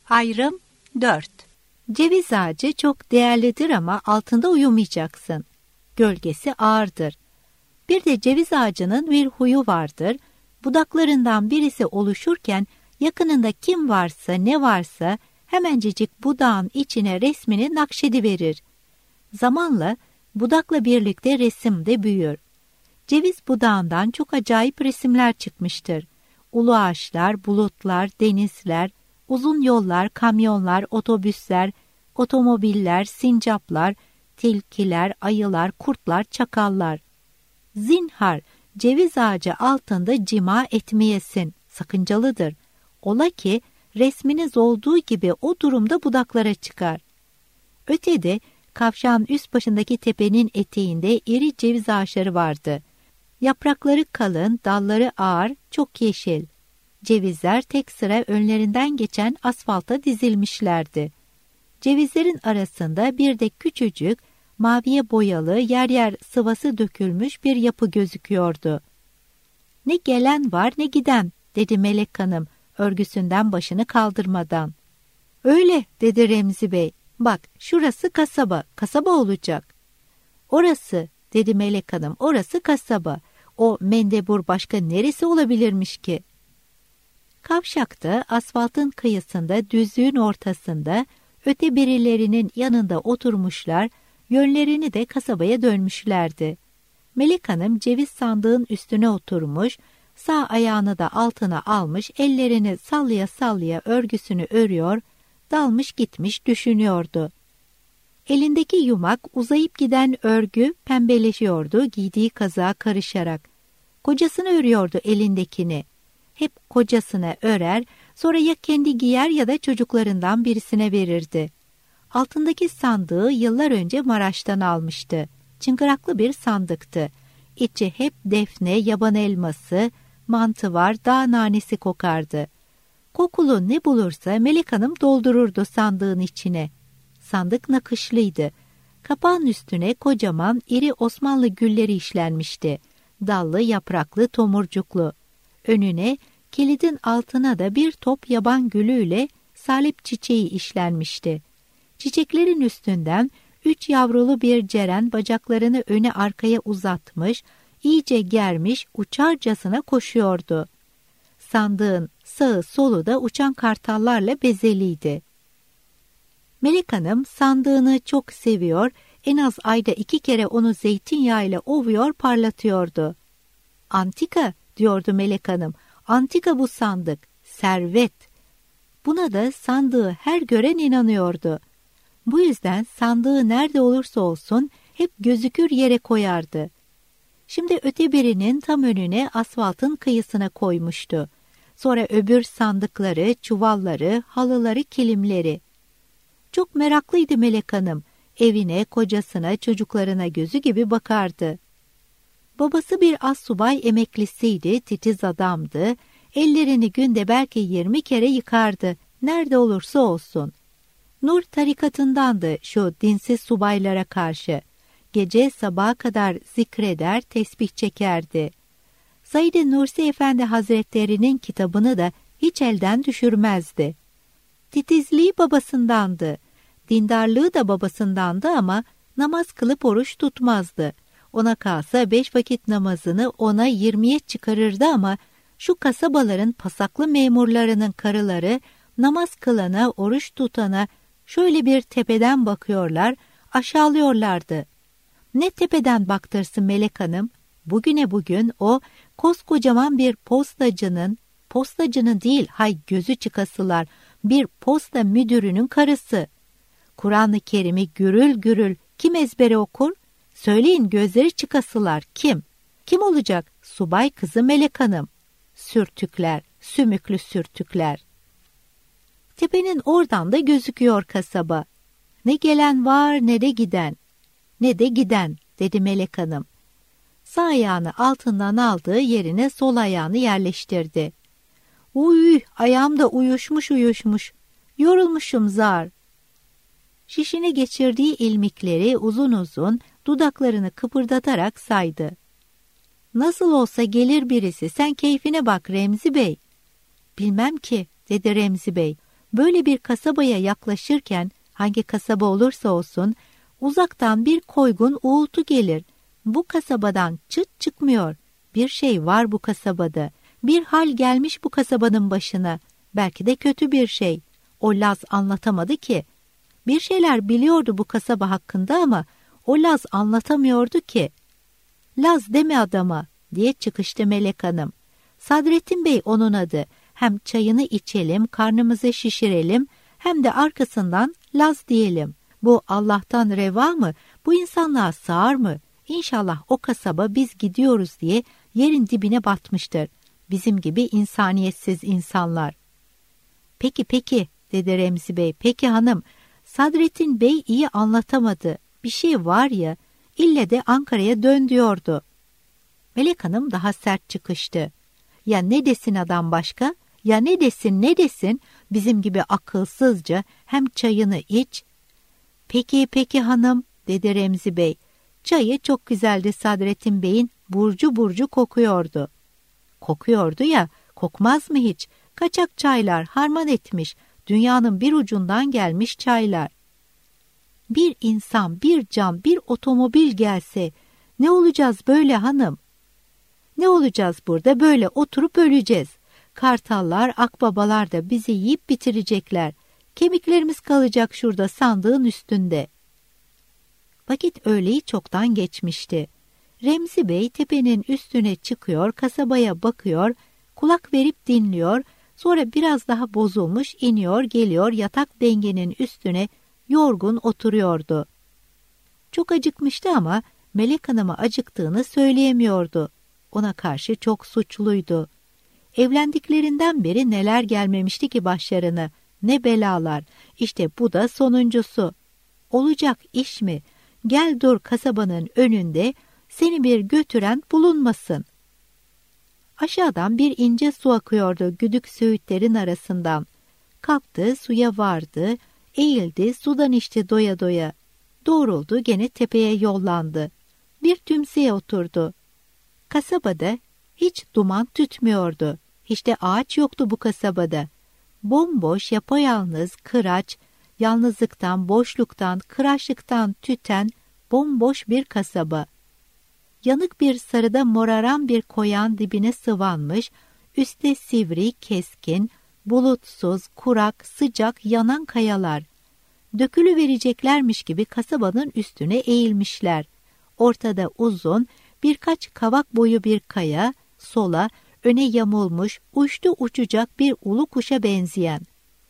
Ayrım 4. Ceviz ağacı çok değerlidir ama altında uyumayacaksın. Gölgesi ağırdır. Bir de ceviz ağacının bir huyu vardır. Budaklarından birisi oluşurken yakınında kim varsa ne varsa hemencecik budağın içine resmini nakşediverir. Zamanla budakla birlikte resim de büyür. Ceviz budağından çok acayip resimler çıkmıştır. Ulu ağaçlar, bulutlar, denizler, uzun yollar, kamyonlar, otobüsler, otomobiller, sincaplar, tilkiler, ayılar, kurtlar, çakallar. Zinhar, ceviz ağacı altında cima etmeyesin, sakıncalıdır. Ola ki resminiz olduğu gibi o durumda budaklara çıkar. Ötede kavşağın üst başındaki tepenin eteğinde iri ceviz ağaçları vardı. Yaprakları kalın, dalları ağır, çok yeşil. Cevizler tek sıra önlerinden geçen asfalta dizilmişlerdi. Cevizlerin arasında bir de küçücük, maviye boyalı, yer yer sıvası dökülmüş bir yapı gözüküyordu. "Ne gelen var ne giden," dedi Melek Hanım, örgüsünden başını kaldırmadan. "Öyle," dedi Remzi Bey. "Bak, şurası kasaba, kasaba olacak." "Orası," dedi Melek Hanım, "orası kasaba. O mendebur başka neresi olabilirmiş ki?" Kavşakta, asfaltın kıyısında, düzlüğün ortasında, öte birilerinin yanında oturmuşlar, yönlerini de kasabaya dönmüşlerdi. Melek Hanım ceviz sandığın üstüne oturmuş, sağ ayağını da altına almış, ellerini sallaya sallaya örgüsünü örüyor, dalmış gitmiş düşünüyordu. Elindeki yumak uzayıp giden örgü pembeleşiyordu giydiği kazağa karışarak. Kocasını örüyordu elindekini. Hep kocasına örer, sonra ya kendi giyer ya da çocuklarından birisine verirdi. Altındaki sandığı yıllar önce Maraş'tan almıştı. Çıngıraklı bir sandıktı. İçi hep defne, yaban elması, mantı var, dağ nanesi kokardı. Kokulu ne bulursa Melek Hanım doldururdu sandığın içine. Sandık nakışlıydı. Kapağın üstüne kocaman iri Osmanlı gülleri işlenmişti. Dallı, yapraklı, tomurcuklu. Önüne, kilidin altına da bir top yaban gülüyle salep çiçeği işlenmişti. Çiçeklerin üstünden 3 yavrulu bir ceren bacaklarını öne arkaya uzatmış, iyice germiş, uçarcasına koşuyordu. Sandığın sağı solu da uçan kartallarla bezeliydi. Melek Hanım sandığını çok seviyor, en az ayda 2 kere onu zeytinyağıyla ovuyor, parlatıyordu. "Antika," diyordu Melek Hanım, "antika bu sandık, servet." Buna da sandığı her gören inanıyordu. Bu yüzden sandığı nerede olursa olsun hep gözükür yere koyardı. Şimdi öte birinin tam önüne asfaltın kıyısına koymuştu. Sonra öbür sandıkları, çuvalları, halıları, kilimleri. Çok meraklıydı Melek Hanım. Evine, kocasına, çocuklarına gözü gibi bakardı. Babası bir astsubay emeklisiydi, titiz adamdı. Ellerini günde belki 20 kere yıkardı, nerede olursa olsun. Nur tarikatındandı şu dinsiz subaylara karşı. Gece sabaha kadar zikreder, tesbih çekerdi. Said-i Nursi Efendi Hazretleri'nin kitabını da hiç elden düşürmezdi. Titizliği babasındandı. Dindarlığı da babasındandı ama namaz kılıp oruç tutmazdı. Ona kalsa 5 vakit namazını ona 20'ye çıkarırdı ama şu kasabaların pasaklı memurlarının karıları namaz kılana, oruç tutana şöyle bir tepeden bakıyorlar, aşağılıyorlardı. Ne tepeden baktırsın Melek Hanım? Bugüne bugün o koskocaman bir postacının değil, hay gözü çıkasılar, bir posta müdürünün karısı. Kur'an-ı Kerim'i gürül gürül kim ezbere okur? Söyleyin, gözleri çıkasılar kim? Kim olacak? Subay kızı Melek Hanım. Sürtükler, sümüklü sürtükler. Tepenin oradan da gözüküyor kasaba. Ne gelen var ne de giden. Ne de giden, dedi Melek Hanım. Sağ ayağını altından aldığı yerine sol ayağını yerleştirdi. Uy, ayağım da uyuşmuş. Yorulmuşum zar. Şişini geçirdiği ilmikleri uzun uzun dudaklarını kıpırdatarak saydı. Nasıl olsa gelir birisi, sen keyfine bak Remzi Bey. Bilmem ki, dedi Remzi Bey. Böyle bir kasabaya yaklaşırken hangi kasaba olursa olsun uzaktan bir koygun uğultu gelir. Bu kasabadan çıt çıkmıyor. Bir şey var bu kasabada. Bir hal gelmiş bu kasabanın başına. Belki de kötü bir şey. O Laz anlatamadı ki. Bir şeyler biliyordu bu kasaba hakkında ama o Laz anlatamıyordu ki. Laz deme adama diye çıkıştı Melek Hanım. Sadrettin Bey onun adı. Hem çayını içelim, karnımızı şişirelim hem de arkasından Laz diyelim. Bu Allah'tan reva mı? Bu insanlığa sığar mı? İnşallah o kasaba biz gidiyoruz diye yerin dibine batmıştır. Bizim gibi insaniyetsiz insanlar. Peki dedi Remzi Bey. Peki hanım, Sadrettin Bey iyi anlatamadı. Bir şey var ya, ille de Ankara'ya dön diyordu. Melek Hanım daha sert çıkıştı. Ya ne desin adam başka? Ya ne desin? Bizim gibi akılsızca hem çayını iç. Peki hanım dedi Remzi Bey. Çayı çok güzeldi Sadrettin Bey'in, burcu burcu kokuyordu. Kokuyordu ya, kokmaz mı hiç? Kaçak çaylar harman etmiş, dünyanın bir ucundan gelmiş çaylar. Bir insan, bir can, bir otomobil gelse ne olacağız böyle hanım? Ne olacağız burada, böyle oturup öleceğiz. Kartallar, akbabalar da bizi yiyip bitirecekler. Kemiklerimiz kalacak şurada sandığın üstünde. Vakit öğleyi çoktan geçmişti. Remzi Bey tepenin üstüne çıkıyor, kasabaya bakıyor, kulak verip dinliyor, sonra biraz daha bozulmuş iniyor geliyor yatak dengenin üstüne yorgun oturuyordu. Çok acıkmıştı ama Melek Hanım'a acıktığını söyleyemiyordu. Ona karşı çok suçluydu. Evlendiklerinden beri neler gelmemişti ki başlarına, ne belalar, işte bu da sonuncusu. Olacak iş mi? Gel dur kasabanın önünde, seni bir götüren bulunmasın. Aşağıdan bir ince su akıyordu güdük söğütlerin arasından. Kalktı, suya vardı, eğildi, sudan içti doya doya. Doğruldu, gene tepeye yollandı. Bir tümseye oturdu. Kasabada hiç duman tütmüyordu. Hiç de ağaç yoktu bu kasabada. Bomboş, yapayalnız, kıraç, yalnızlıktan, boşluktan, kıraçlıktan tüten bomboş bir kasaba. Yanık bir sarıda moraran bir koyan dibine sıvanmış, üstte sivri, keskin, bulutsuz, kurak, sıcak, yanan kayalar. Dökülüvereceklermiş gibi kasabanın üstüne eğilmişler. Ortada uzun, birkaç kavak boyu bir kaya, sola, öne yamulmuş, uçtu uçacak bir ulu kuşa benzeyen.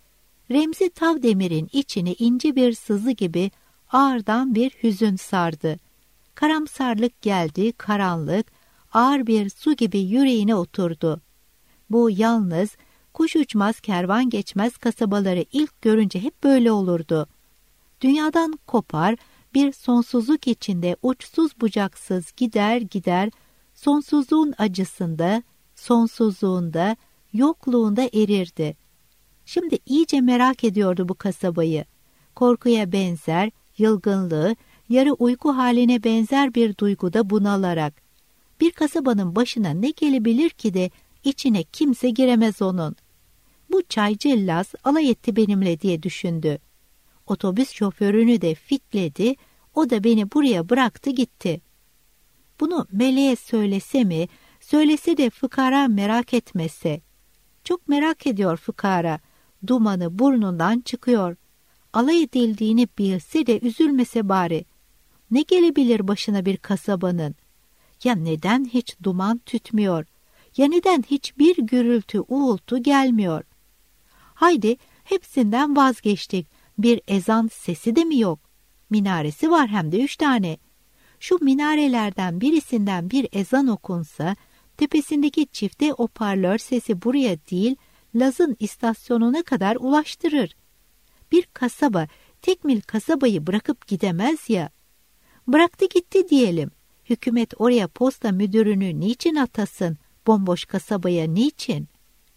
Remzi Tavdemir'in içine ince bir sızı gibi ağırdan bir hüzün sardı. Karamsarlık geldi, karanlık, ağır bir su gibi yüreğine oturdu. Bu yalnız, kuş uçmaz, kervan geçmez kasabaları ilk görünce hep böyle olurdu. Dünyadan kopar, bir sonsuzluk içinde uçsuz bucaksız gider, sonsuzluğun acısında, sonsuzluğunda, yokluğunda erirdi. Şimdi iyice merak ediyordu bu kasabayı. Korkuya benzer, yılgınlığı, yarı uyku haline benzer bir duyguda bunalarak. Bir kasabanın başına ne gelebilir ki de içine kimse giremez onun. Bu çaycı Laz alay etti benimle diye düşündü. Otobüs şoförünü de fitledi, o da beni buraya bıraktı gitti. Bunu Meleğe söylese mi, söylese de fıkara merak etmese. Çok merak ediyor fıkara, dumanı burnundan çıkıyor. Alay edildiğini bilse de üzülmese bari. Ne gelebilir başına bir kasabanın? Ya neden hiç duman tütmüyor? Ya neden hiçbir gürültü, uğultu gelmiyor? Haydi hepsinden vazgeçtik. Bir ezan sesi de mi yok? Minaresi var hem de 3 tane. Şu minarelerden birisinden bir ezan okunsa, tepesindeki çifte hoparlör sesi buraya değil, Laz'ın istasyonuna kadar ulaştırır. Bir kasaba, tekmil kasabayı bırakıp gidemez ya. Bıraktı gitti diyelim. Hükümet oraya posta müdürünü niçin atasın? Bomboş kasabaya niçin?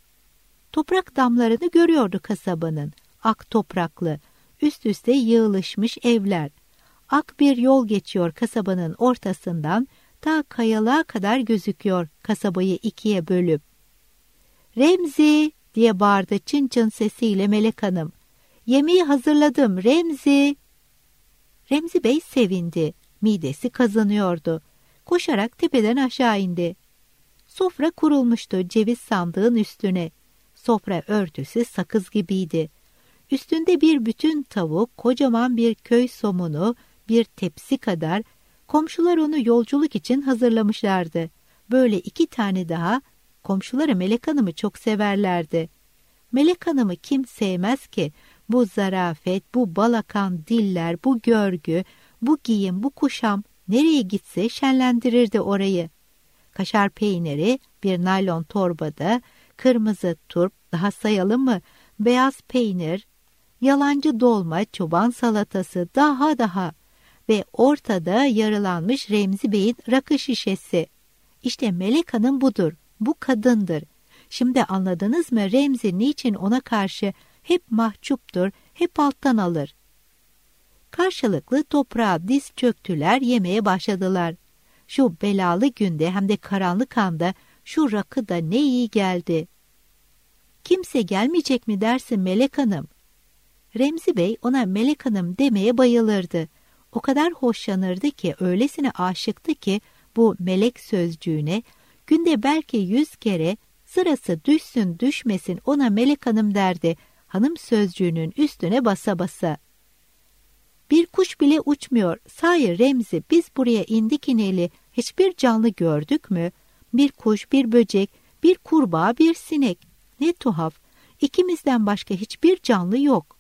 Toprak damlarını görüyordu kasabanın. Ak topraklı, üst üste yığılışmış evler. Ak bir yol geçiyor kasabanın ortasından, ta kayalığa kadar gözüküyor kasabayı ikiye bölüp. Remzi diye bağırdı çın çın sesiyle Melek Hanım. Yemeği hazırladım Remzi. Remzi Bey sevindi. Midesi kazanıyordu. Koşarak tepeden aşağı indi. Sofra kurulmuştu ceviz sandığın üstüne. Sofra örtüsü sakız gibiydi. Üstünde bir bütün tavuk, kocaman bir köy somunu, bir tepsi kadar. Komşular onu yolculuk için hazırlamışlardı. Böyle 2 tane daha. Komşuları Melek Hanım'ı çok severlerdi. Melek Hanım'ı kim sevmez ki? Bu zarafet, bu balakan diller, bu görgü, bu giyim, bu kuşam nereye gitse şenlendirirdi orayı. Kaşar peyniri bir naylon torbada, kırmızı turp, daha sayalım mı? Beyaz peynir, yalancı dolma, çoban salatası, daha ve ortada yarılanmış Remzi Bey'in rakı şişesi. İşte Melek Hanım budur, bu kadındır. Şimdi anladınız mı Remzi niçin ona karşı hep mahcuptur, hep alttan alır? Karşılıklı toprağa diz çöktüler, yemeye başladılar. Şu belalı günde hem de karanlık anda şu rakı da ne iyi geldi. Kimse gelmeyecek mi dersin Melek Hanım? Remzi Bey ona Melek Hanım demeye bayılırdı. O kadar hoşlanırdı ki, öylesine aşıktı ki bu melek sözcüğüne, günde belki 100 kere sırası düşsün düşmesin ona Melek Hanım derdi, hanım sözcüğünün üstüne basa basa. Bir kuş bile uçmuyor. Sahi Remzi, biz buraya indik ineli hiçbir canlı gördük mü? Bir kuş, bir böcek, bir kurbağa, bir sinek. Ne tuhaf. İkimizden başka hiçbir canlı yok.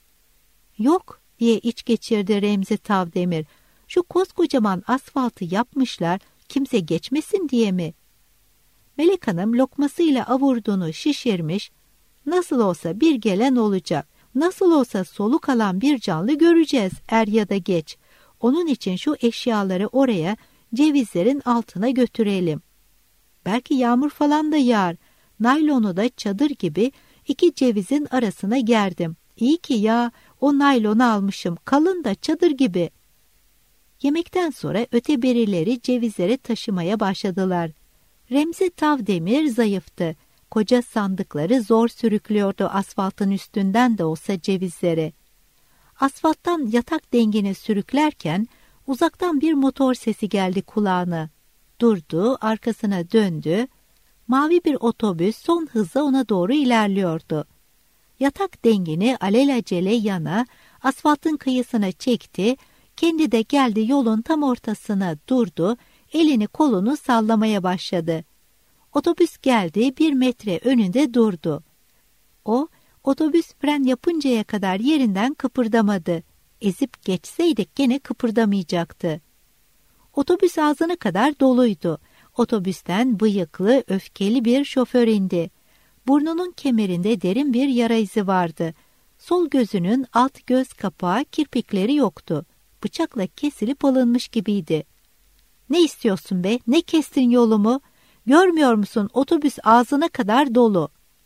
Yok diye iç geçirdi Remzi Tavdemir. Şu koskocaman asfaltı yapmışlar, kimse geçmesin diye mi? Melek Hanım lokmasıyla avurduğunu şişirmiş. Nasıl olsa bir gelen olacak. Nasıl olsa soluk alan bir canlı göreceğiz er ya da geç. Onun için şu eşyaları oraya, cevizlerin altına götürelim. Belki yağmur falan da yağar. Naylonu da çadır gibi 2 cevizin arasına gerdim. İyi ki ya, o naylonu almışım, kalın da çadır gibi. Yemekten sonra öteberileri cevizleri taşımaya başladılar. Remzi Tavdemir zayıftı. Koca sandıkları zor sürüklüyordu asfaltın üstünden de olsa cevizleri. Asfalttan yatak dengine sürüklerken uzaktan bir motor sesi geldi kulağına. Durdu, arkasına döndü. Mavi bir otobüs son hızla ona doğru ilerliyordu. Yatak dengini alelacele yana, asfaltın kıyısına çekti, kendi de geldi yolun tam ortasına durdu, elini kolunu sallamaya başladı. Otobüs geldi, 1 metre önünde durdu. O, otobüs fren yapıncaya kadar yerinden kıpırdamadı. Ezip geçseydik gene kıpırdamayacaktı. Otobüs ağzına kadar doluydu. Otobüsten bıyıklı, öfkeli bir şoför indi. Burnunun kemerinde derin bir yara izi vardı. Sol gözünün alt göz kapağı, kirpikleri yoktu. Bıçakla kesilip alınmış gibiydi. "Ne istiyorsun be? Ne kestin yolumu? Görmüyor musun otobüs ağzına kadar dolu.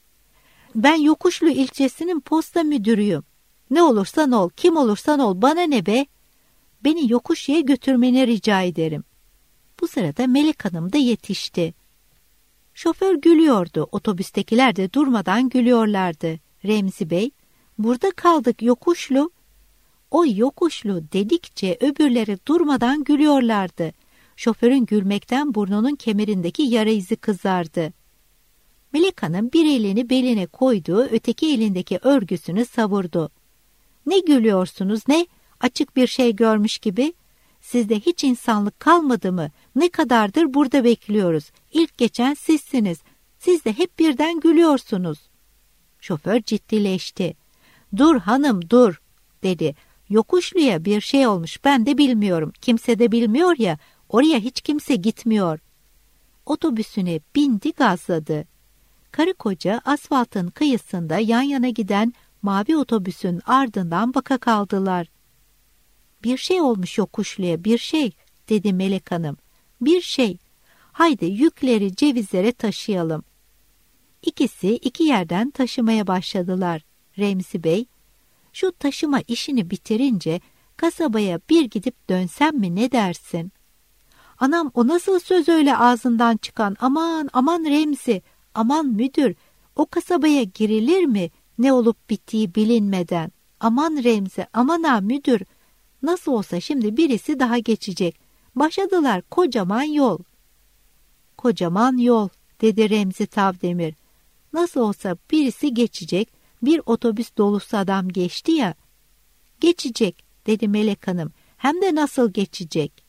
Ben Yokuşlu ilçesinin posta müdürüyüm. Ne olursan ol, kim olursan ol, bana ne be? Beni Yokuşlu'ya götürmeni rica ederim." Bu sırada Melek Hanım da yetişti. Şoför gülüyordu, otobüstekiler de durmadan gülüyorlardı. "Remzi Bey, burada kaldık Yokuşlu." O Yokuşlu dedikçe öbürleri durmadan gülüyorlardı. Şoförün gülmekten burnunun kemerindeki yara izi kızardı. Melek Hanım bir elini beline koydu, öteki elindeki örgüsünü savurdu. "Ne gülüyorsunuz ne? Açık bir şey görmüş gibi. Sizde hiç insanlık kalmadı mı? Ne kadardır burada bekliyoruz. İlk geçen sizsiniz. Siz de hep birden gülüyorsunuz." Şoför ciddileşti. "Dur hanım dur," dedi. "Yokuşlu'ya bir şey olmuş, ben de bilmiyorum. Kimse de bilmiyor ya, oraya hiç kimse gitmiyor." Otobüsüne bindi, gazladı. Karı koca asfaltın kıyısında yan yana giden mavi otobüsün ardından baka kaldılar. "Bir şey olmuş Yokuşlu'ya, bir şey," dedi Melek Hanım. "Bir şey. Haydi yükleri cevizlere taşıyalım." İkisi 2 yerden taşımaya başladılar. Remzi Bey, "Şu taşıma işini bitirince kasabaya bir gidip dönsem mi, ne dersin?" "Anam, o nasıl söz öyle ağzından çıkan? Aman aman Remzi, aman müdür, O kasabaya girilir mi ne olup bittiği bilinmeden? Aman Remzi, aman ha müdür. Nasıl olsa şimdi birisi daha geçecek. Başladılar kocaman yol. Kocaman yol dedi Remzi Tavdemir. Nasıl olsa birisi geçecek. Bir otobüs dolusu adam geçti ya. Geçecek dedi Melek Hanım. Hem de nasıl geçecek?